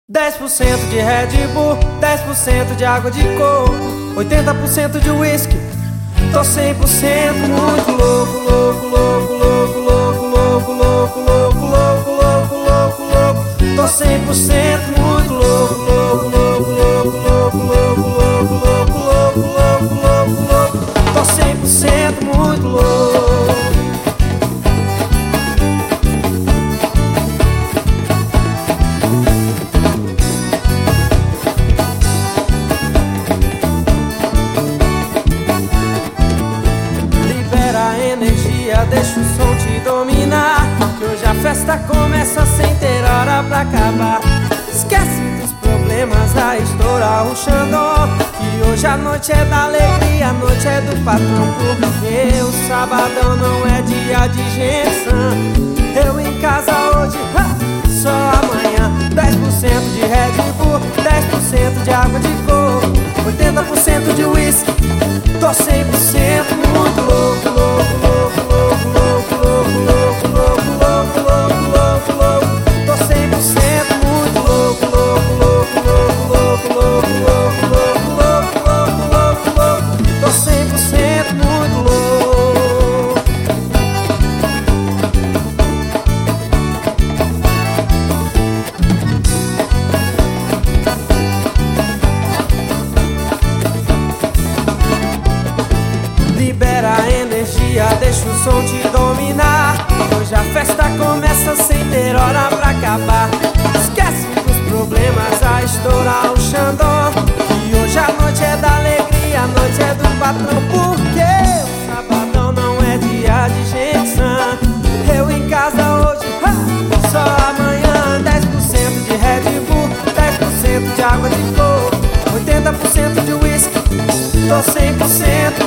10% de Red Bull, 10% de água de coco, 80% de whisky. Tô 100% muito louco, louco, louco, louco, louco, louco, louco, louco, louco, louco, louco, louco. Tô 100% muito louco, louco, louco, louco, louco, louco, louco, louco, louco, louco, louco, louco. Tô 100% muito louco. Deixa o som te dominar, que hoje a festa começa sem ter hora pra acabar. Esquece dos problemas, vai estourar o Xandó, que hoje a noite é da alegria, a noite é do patrão. Porque o sabadão não é dia de gente sã. Eu em casa hoje, só amanhã. 10% de Red Bull, 10% de água de coco, 80% de whisky. Tô 100% muito louco, louco, louco, louco, louco, louco, louco, louco, louco, louco, louco. Tô 100% muito louco, louco, louco, louco, louco, louco, louco, louco, louco, louco, louco. Tô 100% muito louco. Libera a energia, deixa o som te dominar. Hoje a festa começa sem ter hora pra acabar. Esquece dos problemas, vai estourar o Xandó, que hoje a noite é da alegria, a noite é do patrão. Porque o sabadão não é dia de gente sã. Eu em casa hoje, só amanhã. 10% de Red Bull, 10% de água de coco, 80% de whisky. Tô 100%